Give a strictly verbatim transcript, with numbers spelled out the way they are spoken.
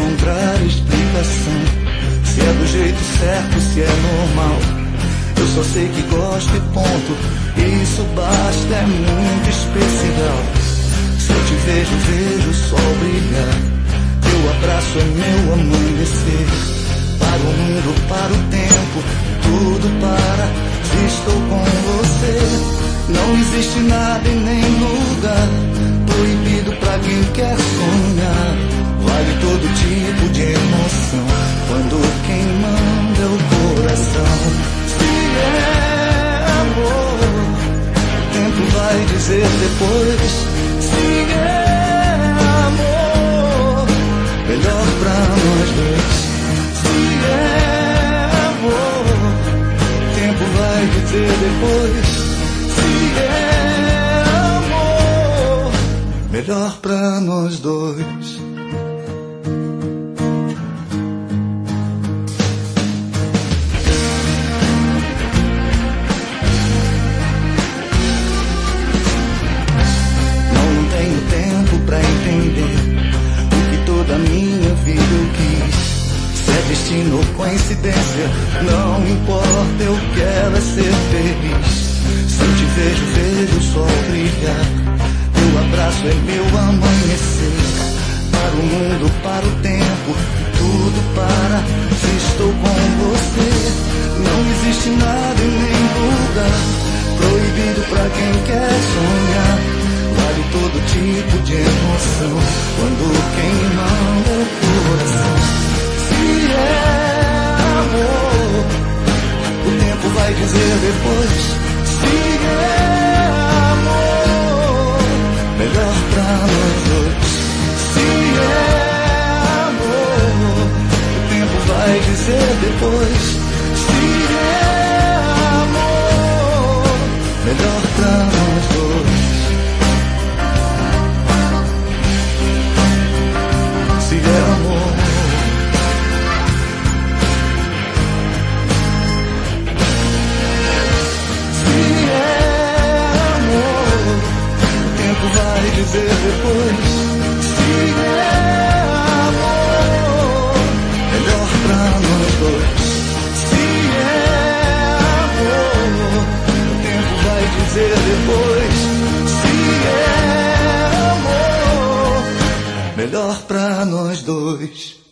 encontrar explicação. Se é do jeito certo, se é normal. Eu só sei que gosto e ponto. Isso basta, é muito especial. Se eu te vejo, vejo o sol brilhar. Teu abraço é meu amanhecer. Para o mundo, para o tempo, tudo para se estou com você. Não existe nada e nem lugar proibido pra quem quer sonhar. Vale todo tipo de emoção quando quem manda é o coração. Se é amor, o tempo vai dizer depois. Se é amor, melhor pra nós dois. Se é amor, o tempo vai dizer depois. Se é amor, melhor pra nós dois. Não tenho tempo pra entender o que toda a minha vida eu quis. Se é destino ou coincidência, não importa, eu quero é ser feliz. Se eu te vejo, vejo o sol brilhar. Teu abraço é meu amanhecer. Para o mundo, para o tempo, tudo para se estou com você. Não existe nada e nem lugar proibido pra quem quer sonhar. Vale todo tipo de emoção quando quem manda é o coração. Se é amor, o tempo vai dizer depois. Se é amor, melhor pra nós dois. Se é amor, o tempo vai dizer depois. Se é amor, melhor pra nós dois. Se é amor, vai dizer depois. Se é amor, melhor pra nós dois. Se é amor, o tempo vai dizer depois. Se é amor, melhor pra nós dois.